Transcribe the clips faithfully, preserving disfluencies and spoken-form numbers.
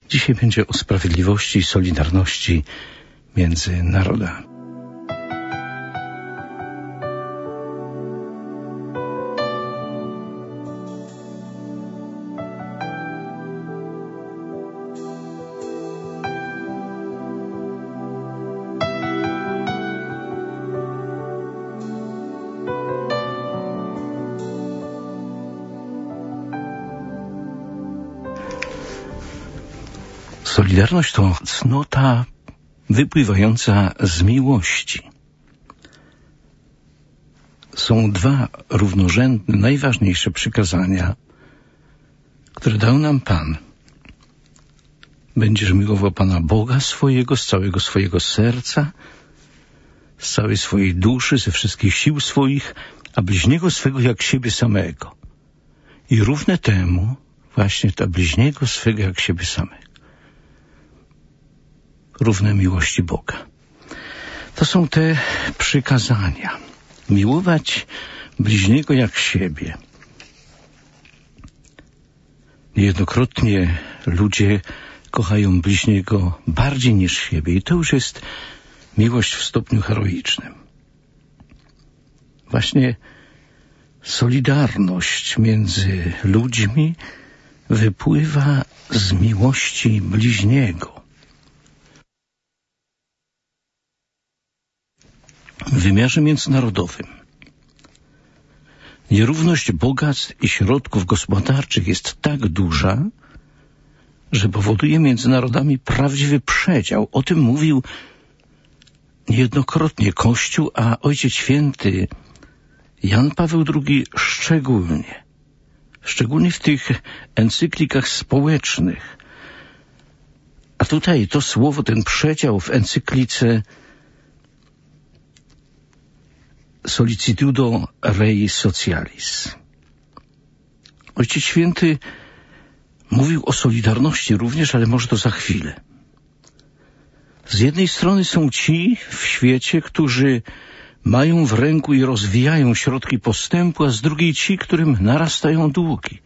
Dzisiaj będzie o sprawiedliwości i solidarności między narodami. Solidarność to cnota wypływająca z miłości. Są dwa równorzędne, najważniejsze przykazania, które dał nam Pan. Będziesz miłował Pana Boga swojego z całego swojego serca, z całej swojej duszy, ze wszystkich sił swoich, a bliźniego swego jak siebie samego. I równe temu właśnie ta bliźniego swego jak siebie samego. Równe miłości Boga. To są te przykazania. Miłować bliźniego jak siebie. Niejednokrotnie ludzie kochają bliźniego bardziej niż siebie i to już jest miłość w stopniu heroicznym. Właśnie solidarność między ludźmi wypływa z miłości bliźniego. W wymiarze międzynarodowym nierówność bogactw i środków gospodarczych jest tak duża, że powoduje między narodami prawdziwy przedział. O tym mówił niejednokrotnie Kościół, a Ojciec Święty Jan Paweł drugi szczególnie. Szczególnie w tych encyklikach społecznych. A tutaj to słowo, ten przedział w encyklice Solicitudo Rei Socialis. Ojciec Święty mówił o solidarności również, ale może to za chwilę. Z jednej strony są ci w świecie, którzy mają w ręku i rozwijają środki postępu, a z drugiej ci, którym narastają długi.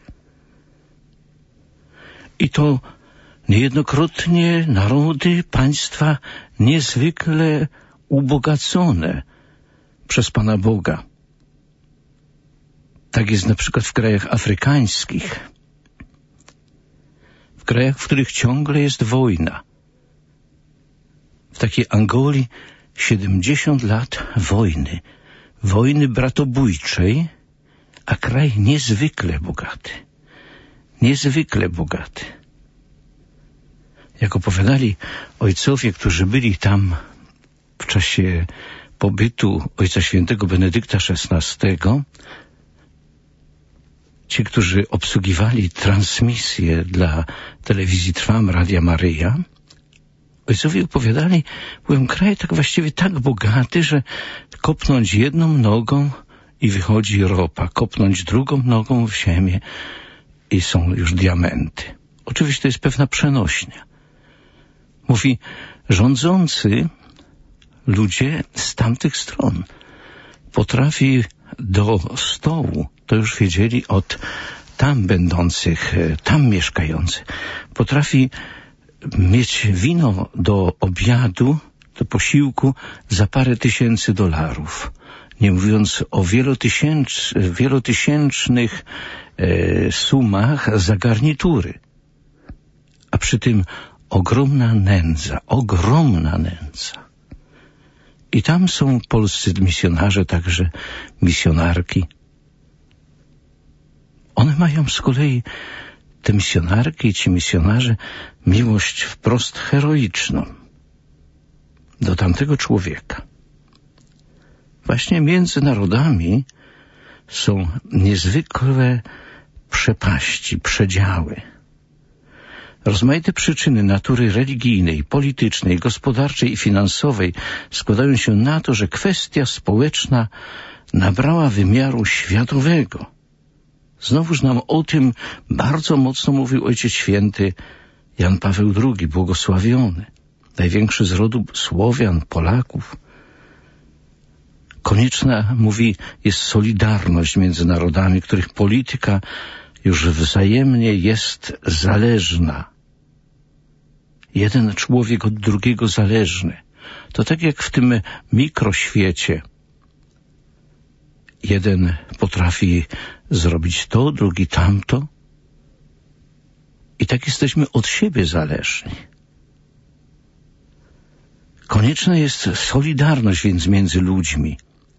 I to niejednokrotnie narody, państwa niezwykle ubogacone przez Pana Boga. Tak jest na przykład w krajach afrykańskich, w krajach, w których ciągle jest wojna. W takiej Angolii siedemdziesiąt lat wojny, wojny bratobójczej, a kraj niezwykle bogaty, niezwykle bogaty. Jak opowiadali ojcowie, którzy byli tam w czasie pobytu Ojca Świętego Benedykta szesnastego, ci, którzy obsługiwali transmisję dla telewizji Trwam, Radia Maryja, ojcowie opowiadali, byłem kraj tak właściwie tak bogaty, że kopnąć jedną nogą i wychodzi ropa, kopnąć drugą nogą w ziemię i są już diamenty. Oczywiście to jest pewna przenośnia. Mówi, rządzący ludzie z tamtych stron potrafi do stołu, to już wiedzieli od tam będących, tam mieszkających, potrafi mieć wino do obiadu, do posiłku za parę tysięcy dolarów. Nie mówiąc o wielotysięcz, wielotysięcznych e, sumach za garnitury. A przy tym ogromna nędza, ogromna nędza. I tam są polscy misjonarze, także misjonarki. One mają z kolei, te misjonarki i ci misjonarze, miłość wprost heroiczną do tamtego człowieka. Właśnie między narodami są niezwykłe przepaści, przedziały. Rozmaite przyczyny natury religijnej, politycznej, gospodarczej i finansowej składają się na to, że kwestia społeczna nabrała wymiaru światowego. Znowuż nam o tym bardzo mocno mówił Ojciec Święty Jan Paweł drugi, błogosławiony, największy z rodu Słowian, Polaków. Konieczna, mówi, jest solidarność między narodami, których polityka już wzajemnie jest zależna. jeden człowiek od drugiego zależny. To tak jak w tym mikroświecie. Jeden potrafi zrobić to, drugi tamto. I tak jesteśmy od siebie zależni. Konieczna jest solidarność więc między ludźmi.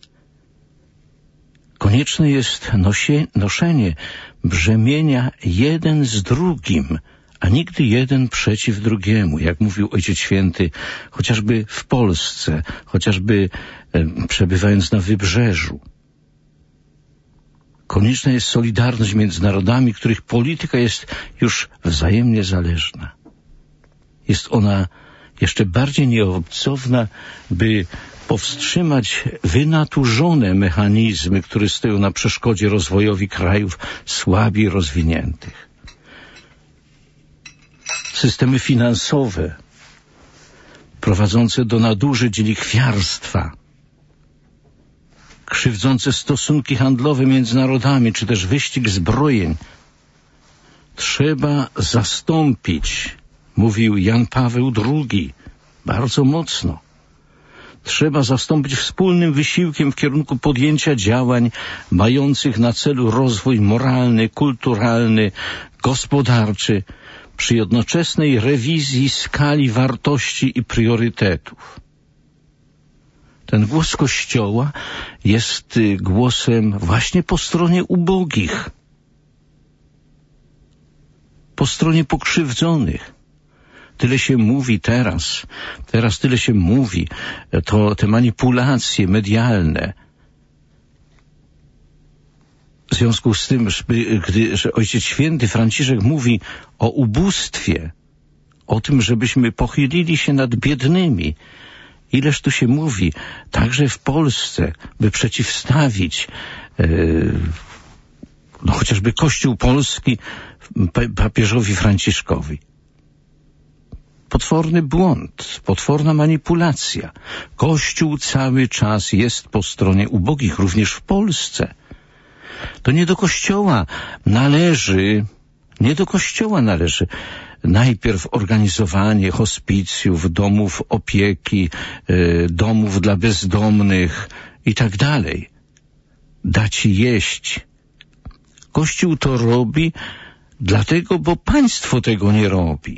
Konieczne jest nosie, noszenie brzemienia jeden z drugim, a nigdy jeden przeciw drugiemu, jak mówił Ojciec Święty, chociażby w Polsce, chociażby e, przebywając na Wybrzeżu. Konieczna jest solidarność między narodami, których polityka jest już wzajemnie zależna. Jest ona jeszcze bardziej nieobcowna, by powstrzymać wynaturzone mechanizmy, które stoją na przeszkodzie rozwojowi krajów słabiej rozwiniętych. Systemy finansowe prowadzące do nadużyć i lichwiarstwa, krzywdzące stosunki handlowe między narodami, czy też wyścig zbrojeń trzeba zastąpić, mówił Jan Paweł drugi, bardzo mocno. Trzeba zastąpić wspólnym wysiłkiem w kierunku podjęcia działań mających na celu rozwój moralny, kulturalny, gospodarczy, przy jednoczesnej rewizji skali wartości i priorytetów. Ten głos Kościoła jest głosem właśnie po stronie ubogich, po stronie pokrzywdzonych. Tyle się mówi teraz, teraz tyle się mówi, to te manipulacje medialne. W związku z tym, że, gdy, że Ojciec Święty Franciszek mówi o ubóstwie, o tym, żebyśmy pochylili się nad biednymi, ileż tu się mówi, także w Polsce, by przeciwstawić yy, no chociażby Kościół Polski papieżowi Franciszkowi. Potworny błąd, potworna manipulacja. Kościół cały czas jest po stronie ubogich, również w Polsce. To nie do Kościoła należy, nie do Kościoła należy najpierw organizowanie hospicjów, domów opieki, y, domów dla bezdomnych i tak dalej. Dać jeść. Kościół to robi dlatego, bo państwo tego nie robi.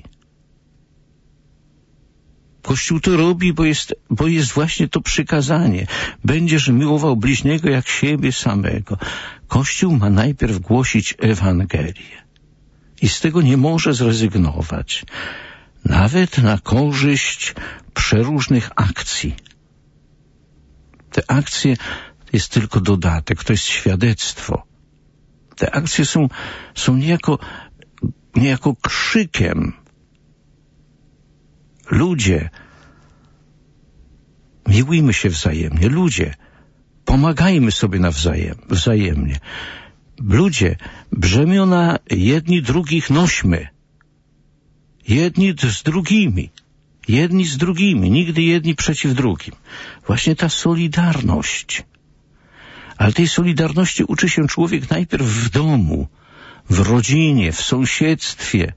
Kościół to robi, bo jest, bo jest właśnie to przykazanie. Będziesz miłował bliźniego jak siebie samego. Kościół ma najpierw głosić Ewangelię. I z tego nie może zrezygnować. Nawet na korzyść przeróżnych akcji. Te akcje to jest tylko dodatek, to jest świadectwo. Te akcje są, są niejako, niejako krzykiem. Ludzie, miłujmy się wzajemnie. Ludzie, pomagajmy sobie nawzajem, wzajemnie. Ludzie, brzemiona jedni drugich nośmy. Jedni z drugimi. Jedni z drugimi. Nigdy jedni przeciw drugim. Właśnie ta solidarność. Ale tej solidarności uczy się człowiek najpierw w domu, w rodzinie, w sąsiedztwie,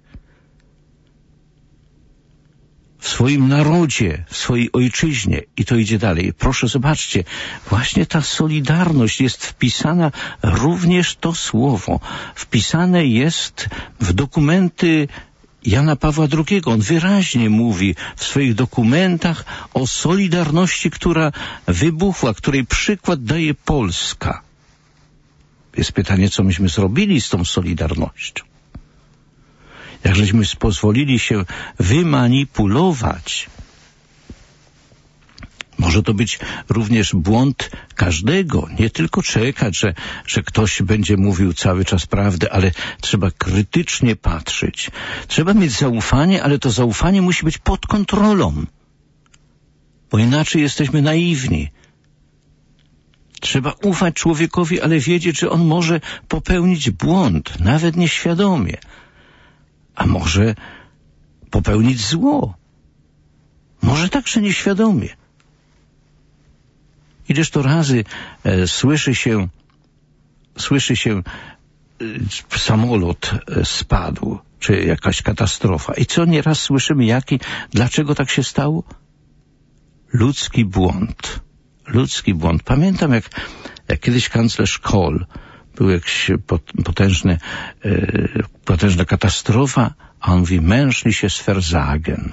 w swoim narodzie, w swojej ojczyźnie i to idzie dalej. Proszę zobaczcie, właśnie ta solidarność jest wpisana, również to słowo, wpisane jest w dokumenty Jana Pawła drugiego. On wyraźnie mówi w swoich dokumentach o solidarności, która wybuchła, której przykład daje Polska. Jest pytanie, co myśmy zrobili z tą solidarnością. Jak żeśmy pozwolili się wymanipulować. Może to być również błąd każdego. Nie tylko czekać, że, że ktoś będzie mówił cały czas prawdę, ale trzeba krytycznie patrzeć. Trzeba mieć zaufanie, ale to zaufanie musi być pod kontrolą. Bo inaczej jesteśmy naiwni. Trzeba ufać człowiekowi, ale wiedzieć, że on może popełnić błąd, nawet nieświadomie. A może popełnić zło. Może także nieświadomie. Ileż to razy e, słyszy się, słyszy się samolot spadł, czy jakaś katastrofa. I co nieraz słyszymy, jaki, dlaczego tak się stało? Ludzki błąd. Ludzki błąd. Pamiętam, jak, jak kiedyś kanclerz Kohl, był jakiś potężny, e, potężna katastrofa, a on mówi, menschliches Versagen.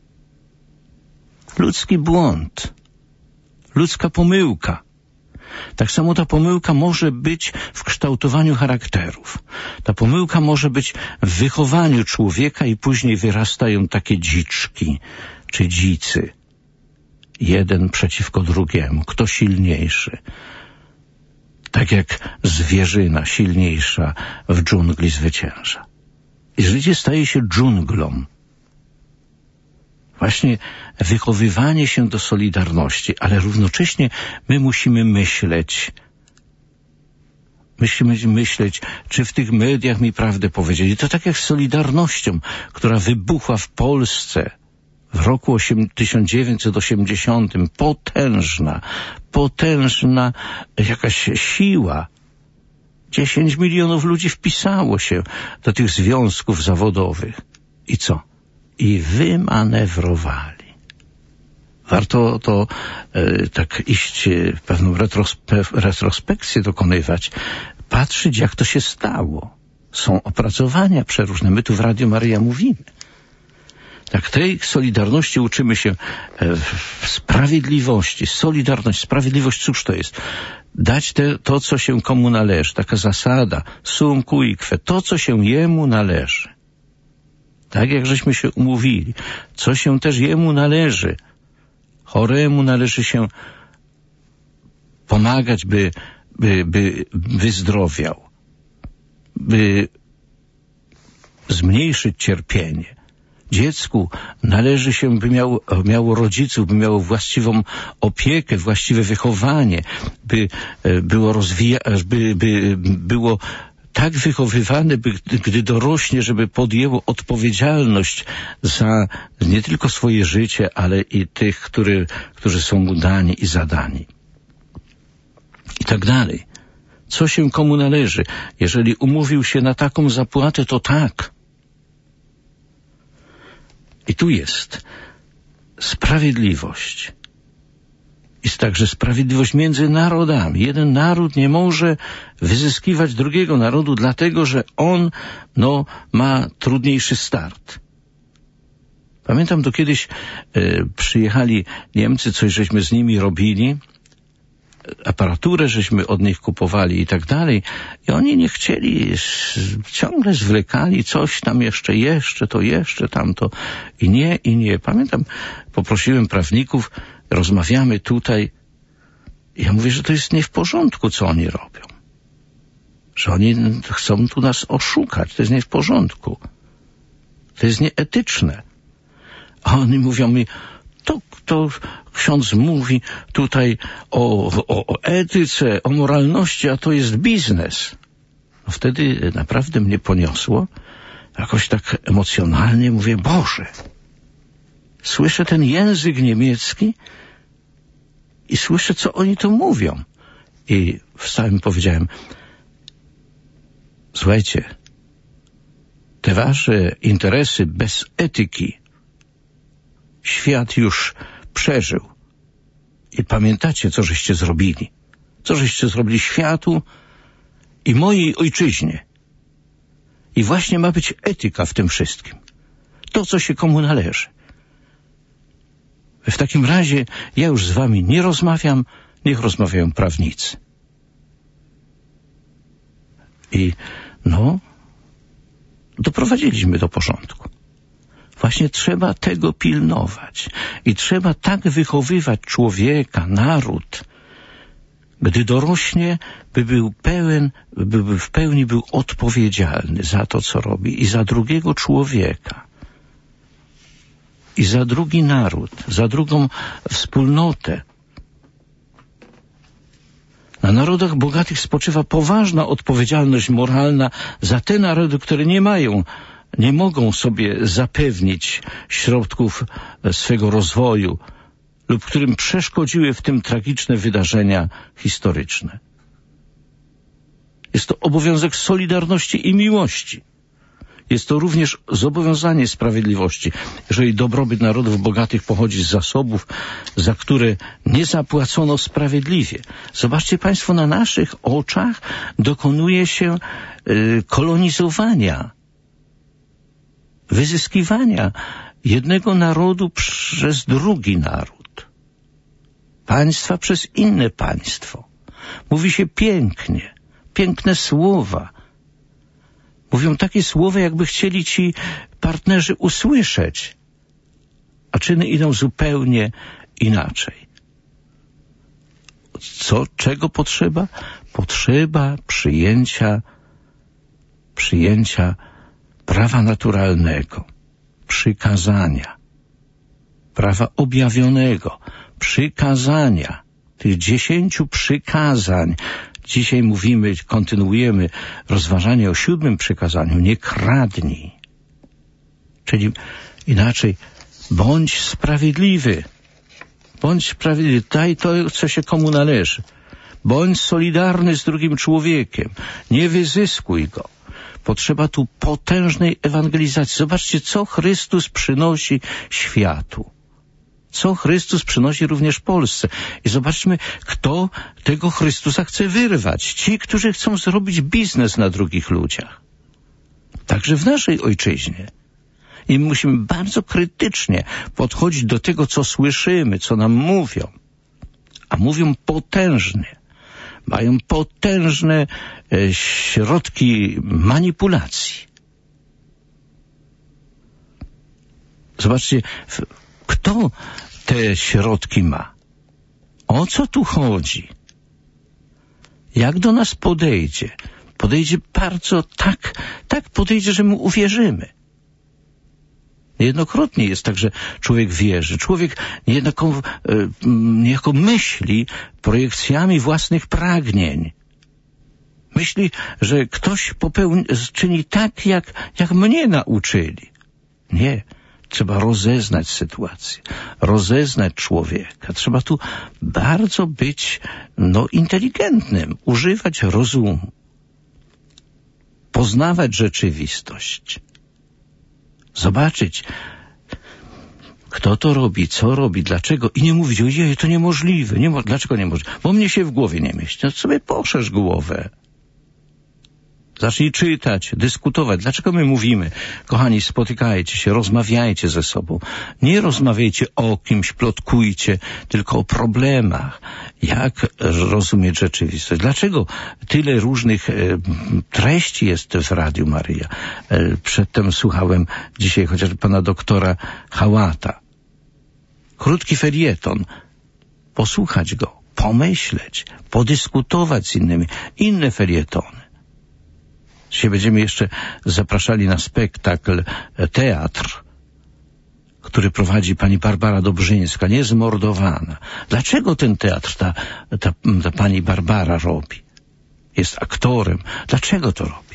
Ludzki błąd. Ludzka pomyłka. Tak samo ta pomyłka może być w kształtowaniu charakterów. Ta pomyłka może być w wychowaniu człowieka i później wyrastają takie dziczki czy dzicy. Jeden przeciwko drugiemu. Kto silniejszy? Tak jak zwierzyna silniejsza w dżungli zwycięża. I życie staje się dżunglą. Właśnie wychowywanie się do solidarności, ale równocześnie my musimy myśleć. Musimy myśleć, czy w tych mediach mi prawdę powiedzieli. To tak jak z Solidarnością, która wybuchła w Polsce w roku tysiąc dziewięćset osiemdziesiątym. Potężna, potężna jakaś siła. Dziesięć milionów ludzi wpisało się do tych związków zawodowych. I co? I wymanewrowali. Warto to e, tak iść, e, pewną retrospe- retrospekcję dokonywać, patrzeć, jak to się stało. Są opracowania przeróżne. My tu w Radiu Maryja mówimy. Tak, tej solidarności uczymy się, e, w sprawiedliwości. Solidarność, sprawiedliwość, cóż to jest? Dać te, to, co się komu należy. Taka zasada, sum cuique, to, co się jemu należy. Tak jak żeśmy się umówili. Co się też jemu należy. Choremu należy się pomagać, by, by, by wyzdrowiał. By zmniejszyć cierpienie. Dziecku należy się, by miało, miało rodziców, by miało właściwą opiekę, właściwe wychowanie, by było rozwija, by, by było tak wychowywane, by gdy dorośnie, żeby podjęło odpowiedzialność za nie tylko swoje życie, ale i tych, który, którzy są mu dani i zadani. I tak dalej. Co się komu należy? Jeżeli umówił się na taką zapłatę, to tak. I tu jest sprawiedliwość. Jest także sprawiedliwość między narodami. Jeden naród nie może wyzyskiwać drugiego narodu, dlatego że on no, ma trudniejszy start. Pamiętam, to kiedyś e, przyjechali Niemcy, coś żeśmy z nimi robili, aparaturę żeśmy od nich kupowali i tak dalej. I oni nie chcieli, ciągle zwlekali, coś tam jeszcze, jeszcze, to jeszcze, tamto. I nie, i nie. Pamiętam, poprosiłem prawników, rozmawiamy tutaj. Ja mówię, że to jest nie w porządku, co oni robią. Że oni chcą tu nas oszukać. To jest nie w porządku. To jest nieetyczne. A oni mówią mi, to, to ksiądz mówi tutaj o, o, o etyce, o moralności, a to jest biznes. No wtedy naprawdę mnie poniosło. Jakoś tak emocjonalnie mówię, Boże, słyszę ten język niemiecki i słyszę, co oni tu mówią. I wstałem i powiedziałem, słuchajcie, te wasze interesy bez etyki świat już przeżył. I pamiętacie, co żeście zrobili. Co żeście zrobili światu i mojej ojczyźnie. I właśnie ma być etyka w tym wszystkim. To, co się komu należy. W takim razie ja już z wami nie rozmawiam, niech rozmawiają prawnicy. I no, doprowadziliśmy do porządku. Właśnie trzeba tego pilnować. I trzeba tak wychowywać człowieka, naród, gdy dorośnie, by był pełen, by w pełni był odpowiedzialny za to, co robi i za drugiego człowieka. I za drugi naród, za drugą wspólnotę. Na narodach bogatych spoczywa poważna odpowiedzialność moralna za te narody, które nie mają, nie mogą sobie zapewnić środków swego rozwoju lub którym przeszkodziły w tym tragiczne wydarzenia historyczne. Jest to obowiązek solidarności i miłości. Jest to również zobowiązanie sprawiedliwości. Jeżeli dobrobyt narodów bogatych pochodzi z zasobów, za które nie zapłacono sprawiedliwie. Zobaczcie Państwo, na naszych oczach dokonuje się y, kolonizowania, wyzyskiwania jednego narodu przez drugi naród. Państwa przez inne państwo. Mówi się pięknie, piękne słowa. Mówią takie słowa, jakby chcieli ci partnerzy usłyszeć, a czyny idą zupełnie inaczej. Co, czego potrzeba? Potrzeba przyjęcia, przyjęcia prawa naturalnego, przykazania, prawa objawionego, przykazania, tych dziesięciu przykazań. Dzisiaj mówimy, kontynuujemy rozważanie o siódmym przykazaniu. Nie kradnij. Czyli inaczej, bądź sprawiedliwy. Bądź sprawiedliwy. Daj to, co się komu należy. Bądź solidarny z drugim człowiekiem. Nie wyzyskuj go. Potrzeba tu potężnej ewangelizacji. Zobaczcie, co Chrystus przynosi światu. Co Chrystus przynosi również Polsce. I zobaczmy, kto tego Chrystusa chce wyrwać. Ci, którzy chcą zrobić biznes na drugich ludziach. Także w naszej ojczyźnie. I musimy bardzo krytycznie podchodzić do tego, co słyszymy, co nam mówią. A mówią potężnie. Mają potężne e, środki manipulacji. Zobaczcie, w, kto te środki ma? O co tu chodzi? Jak do nas podejdzie? Podejdzie bardzo tak, tak podejdzie, że mu uwierzymy. Niejednokrotnie jest tak, że człowiek wierzy. Człowiek niejako, niejako myśli projekcjami własnych pragnień. Myśli, że ktoś popełni, czyni tak, jak, jak mnie nauczyli. Nie. Trzeba rozeznać sytuację, rozeznać człowieka. Trzeba tu bardzo być no, inteligentnym, używać rozumu, poznawać rzeczywistość, zobaczyć, kto to robi, co robi, dlaczego i nie mówić, ojej, to niemożliwe. Nie mo- dlaczego niemożliwe? Bo mnie się w głowie nie mieści. No sobie poszerz głowę. Zacznij czytać, dyskutować. Dlaczego my mówimy? Kochani, spotykajcie się, rozmawiajcie ze sobą. Nie rozmawiajcie o kimś, plotkujcie, tylko o problemach. Jak rozumieć rzeczywistość? Dlaczego tyle różnych e, treści jest w Radiu Maryja? E, przedtem słuchałem dzisiaj chociażby pana doktora Hałata. Krótki felieton. Posłuchać go, pomyśleć, podyskutować z innymi. Inne felietony. Dzisiaj będziemy jeszcze zapraszali na spektakl teatr, który prowadzi pani Barbara Dobrzyńska, niezmordowana. Dlaczego ten teatr ta, ta, ta pani Barbara robi? Jest aktorem. Dlaczego to robi?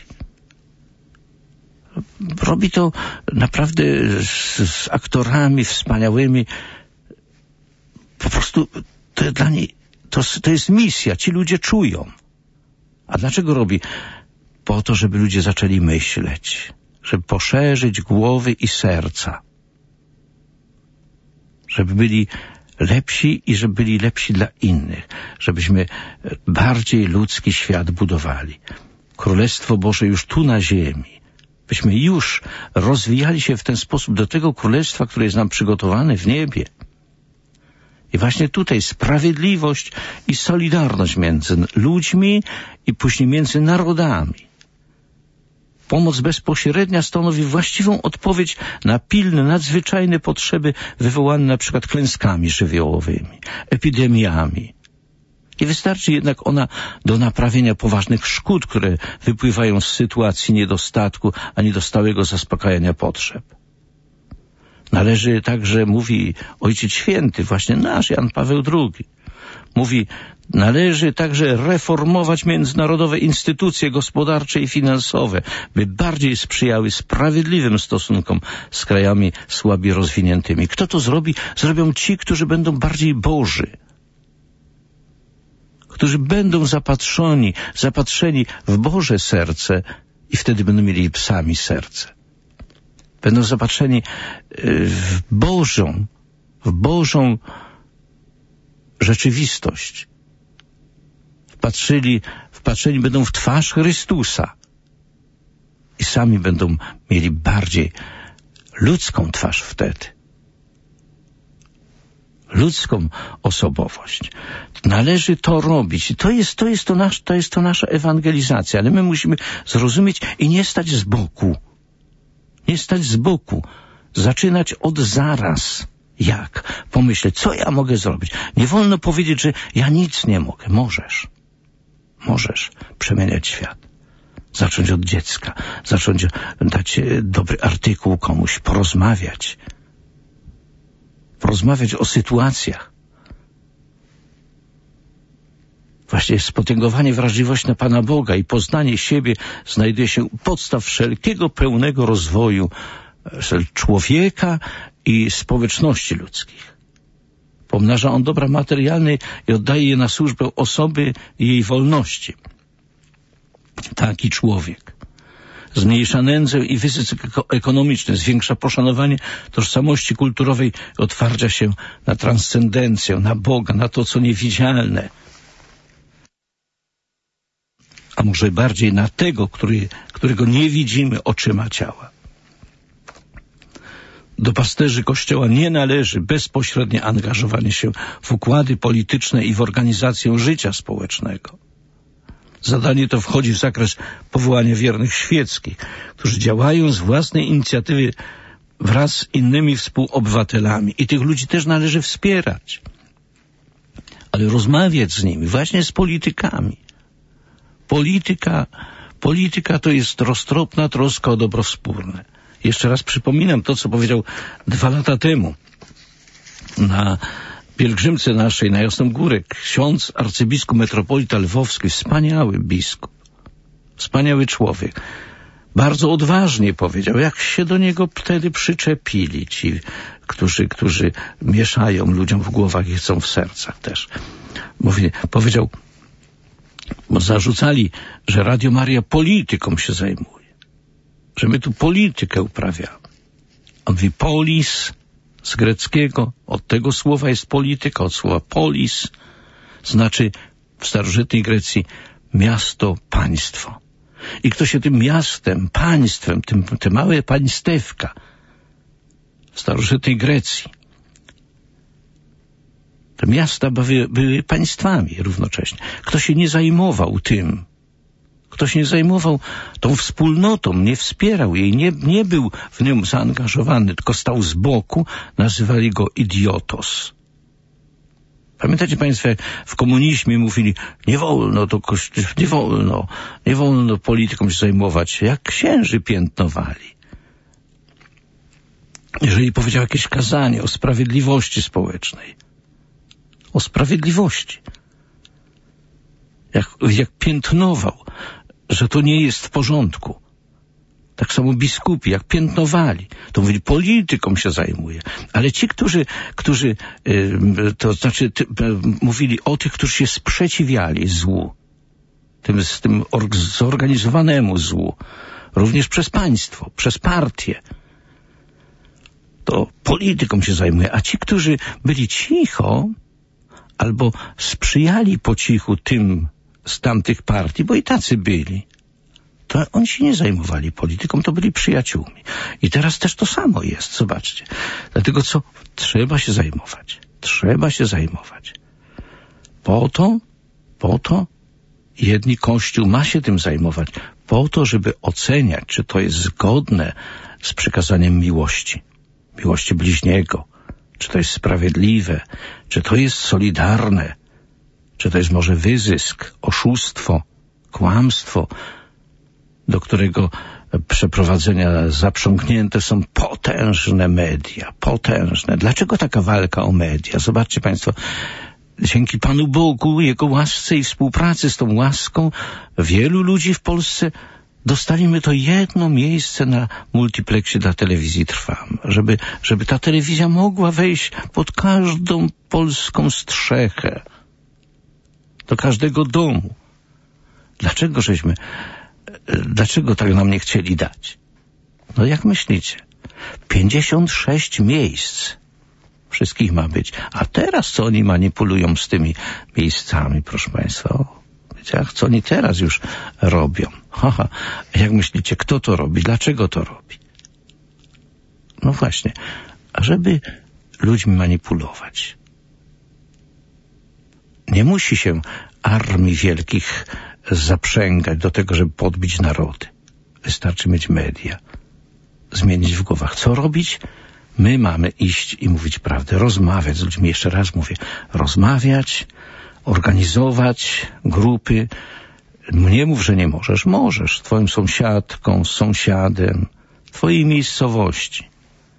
Robi to naprawdę z, z aktorami wspaniałymi. Po prostu to dla niej to, to jest misja. Ci ludzie czują. A dlaczego robi? Po to, żeby ludzie zaczęli myśleć, żeby poszerzyć głowy i serca, żeby byli lepsi i żeby byli lepsi dla innych, żebyśmy bardziej ludzki świat budowali. Królestwo Boże już tu na ziemi, byśmy już rozwijali się w ten sposób do tego królestwa, które jest nam przygotowane w niebie. I właśnie tutaj sprawiedliwość i solidarność między ludźmi i później między narodami. Pomoc bezpośrednia stanowi właściwą odpowiedź na pilne, nadzwyczajne potrzeby wywołane na przykład klęskami żywiołowymi, epidemiami. I wystarczy jednak ona do naprawienia poważnych szkód, które wypływają z sytuacji niedostatku, a nie do stałego zaspokajania potrzeb. Należy także, mówi Ojciec Święty, właśnie nasz Jan Paweł drugi, mówi, należy także reformować międzynarodowe instytucje gospodarcze i finansowe, by bardziej sprzyjały sprawiedliwym stosunkom z krajami słabiej rozwiniętymi. Kto to zrobi? Zrobią ci, którzy będą bardziej Boży. którzy będą zapatrzeni, zapatrzeni w Boże serce i wtedy będą mieli psami serce. Będą zapatrzeni w Bożą, w Bożą rzeczywistość. Wpatrzyli, wpatrzeni będą w twarz Chrystusa i sami będą mieli bardziej ludzką twarz wtedy. Ludzką osobowość. Należy to robić. I to jest, to jest to nasz, to jest to nasza ewangelizacja, ale my musimy zrozumieć i nie stać z boku. Nie stać z boku. Zaczynać od zaraz. Jak? Pomyśleć, co ja mogę zrobić? Nie wolno powiedzieć, że ja nic nie mogę. Możesz. Możesz przemieniać świat. Zacząć od dziecka. Zacząć dać dobry artykuł komuś. Porozmawiać. Porozmawiać o sytuacjach. Właśnie spotęgowanie wrażliwości na Pana Boga i poznanie siebie znajduje się u podstaw wszelkiego pełnego rozwoju człowieka i społeczności ludzkich. Pomnaża on dobra materialne i oddaje je na służbę osoby i jej wolności. Taki człowiek zmniejsza nędzę i wyzysk ekonomiczny, zwiększa poszanowanie tożsamości kulturowej, otwarcia się na transcendencję, na Boga, na to, co niewidzialne. A może bardziej na tego, który, którego nie widzimy oczyma ciała. Do pasterzy Kościoła nie należy bezpośrednie angażowanie się w układy polityczne i w organizację życia społecznego. Zadanie to wchodzi w zakres powołania wiernych świeckich, którzy działają z własnej inicjatywy wraz z innymi współobywatelami. I tych ludzi też należy wspierać. Ale rozmawiać z nimi, właśnie z politykami. Polityka, polityka to jest roztropna troska o dobro wspólne. Jeszcze raz przypominam to, co powiedział dwa lata temu na pielgrzymce naszej na Jasną Górę ksiądz arcybiskup metropolita lwowski, wspaniały biskup, wspaniały człowiek. Bardzo odważnie powiedział, jak się do niego wtedy przyczepili ci, którzy, którzy mieszają ludziom w głowach i chcą w sercach też. Mówi, powiedział, bo zarzucali, że Radio Maria polityką się zajmuje, że my tu politykę uprawiamy. On mówi, polis z greckiego, od tego słowa jest polityka, od słowa polis, znaczy w starożytnej Grecji miasto, państwo. I kto się tym miastem, państwem, tym, te małe państewka w starożytnej Grecji, te miasta były, były państwami równocześnie. Kto się nie zajmował tym, kto się nie zajmował tą wspólnotą, nie wspierał jej, nie, nie był w nią zaangażowany, tylko stał z boku, nazywali go idiotos. Pamiętacie Państwo, jak w komunizmie mówili, nie wolno, to nie wolno, nie wolno polityką się zajmować, jak księży piętnowali. Jeżeli powiedział jakieś kazanie o sprawiedliwości społecznej, o sprawiedliwości, jak, jak piętnował, że to nie jest w porządku. Tak samo biskupi, jak piętnowali, to mówili, polityką się zajmuje. Ale ci, którzy, którzy yy, to znaczy ty, yy, mówili o tych, którzy się sprzeciwiali złu, tym, z tym or, zorganizowanemu złu, również przez państwo, przez partię, to polityką się zajmuje. A ci, którzy byli cicho, albo sprzyjali po cichu tym z tamtych partii, bo i tacy byli, to oni się nie zajmowali polityką, to byli przyjaciółmi. I teraz też to samo jest, zobaczcie. Dlatego co? Trzeba się zajmować. Trzeba się zajmować. Po to, po to jedni Kościół ma się tym zajmować, po to, żeby oceniać, czy to jest zgodne z przekazaniem miłości. Miłości bliźniego. Czy to jest sprawiedliwe, czy to jest solidarne, czy to jest może wyzysk, oszustwo, kłamstwo, do którego przeprowadzenia zaprzągnięte są potężne media, potężne. Dlaczego taka walka o media? Zobaczcie Państwo, dzięki Panu Bogu, Jego łasce i współpracy z tą łaską, wielu ludzi w Polsce dostaliśmy to jedno miejsce na multiplexie dla telewizji Trwam, żeby, żeby ta telewizja mogła wejść pod każdą polską strzechę. do każdego domu. Dlaczego żeśmy, dlaczego tak nam nie chcieli dać? No jak myślicie? pięćdziesiąt sześć miejsc wszystkich ma być. A teraz co oni manipulują z tymi miejscami, proszę państwa? O, wiecie, ach, co oni teraz już robią? Haha, jak myślicie, kto to robi? Dlaczego to robi? No właśnie, żeby ludźmi manipulować. Nie musi się armii wielkich zaprzęgać do tego, żeby podbić narody. Wystarczy mieć media. Zmienić w głowach. Co robić? My mamy iść i mówić prawdę. Rozmawiać z ludźmi. Jeszcze raz mówię. Rozmawiać, organizować grupy. Nie mów, że nie możesz. Możesz. Z twoją sąsiadką, z sąsiadem, twojej miejscowości.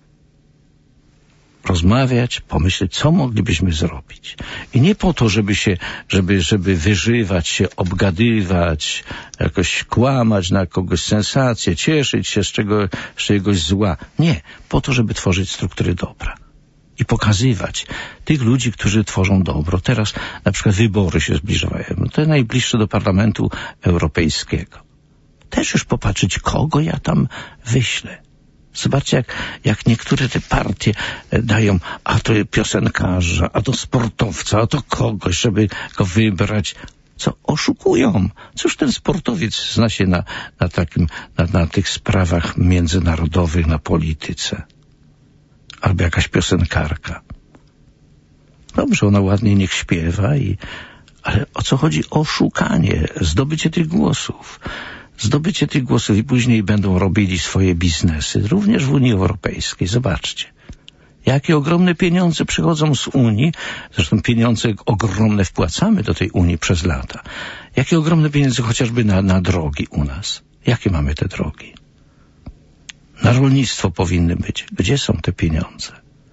Rozmawiać, pomyśleć, co moglibyśmy zrobić. I nie po to, żeby się, żeby, żeby wyżywać się, obgadywać, jakoś kłamać na kogoś sensację, cieszyć się z, czego, z czegoś zła. Nie. Po to, żeby tworzyć struktury dobra. I pokazywać tych ludzi, którzy tworzą dobro. Teraz na przykład wybory się zbliżają. To najbliższe do Parlamentu Europejskiego. Też już popatrzeć, kogo ja tam wyślę. Zobaczcie, jak, jak niektóre te partie dają, a to piosenkarza, a to sportowca, a to kogoś, żeby go wybrać. Co? Oszukują. Cóż ten sportowiec zna się na, na takim, na, na tych sprawach międzynarodowych, na polityce? Albo jakaś piosenkarka. Dobrze, ona ładnie niech śpiewa, i, ale o co chodzi? Oszukanie, zdobycie tych głosów. Zdobycie tych głosów i później będą robili swoje biznesy, również w Unii Europejskiej. Zobaczcie, jakie ogromne pieniądze przychodzą z Unii, zresztą pieniądze ogromne wpłacamy do tej Unii przez lata. Jakie ogromne pieniądze chociażby na, na drogi u nas. Jakie mamy te drogi? Na rolnictwo powinny być. Gdzie są te pieniądze?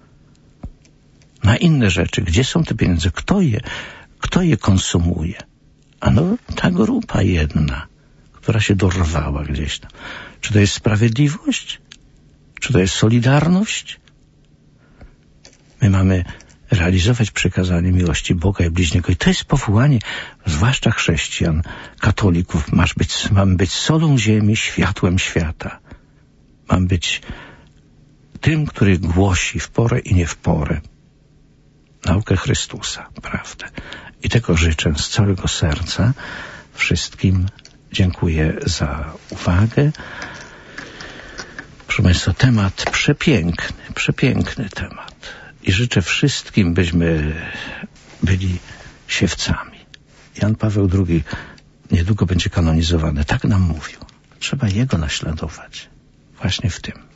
Na inne rzeczy. Gdzie są te pieniądze? Kto je, kto je konsumuje? Ano ta grupa jedna, która się dorwała gdzieś tam. Czy to jest sprawiedliwość? Czy to jest solidarność? My mamy realizować przykazanie miłości Boga i bliźniego. I to jest powołanie, zwłaszcza chrześcijan, katolików. Masz być, mamy być solą ziemi, światłem świata. Mam być tym, który głosi w porę i nie w porę naukę Chrystusa, prawdę. I tego życzę z całego serca wszystkim. Dziękuję za uwagę. Proszę państwa, temat przepiękny, przepiękny temat. I życzę wszystkim, byśmy byli siewcami. Jan Paweł drugi niedługo będzie kanonizowany. Tak nam mówił. Trzeba jego naśladować. Właśnie w tym.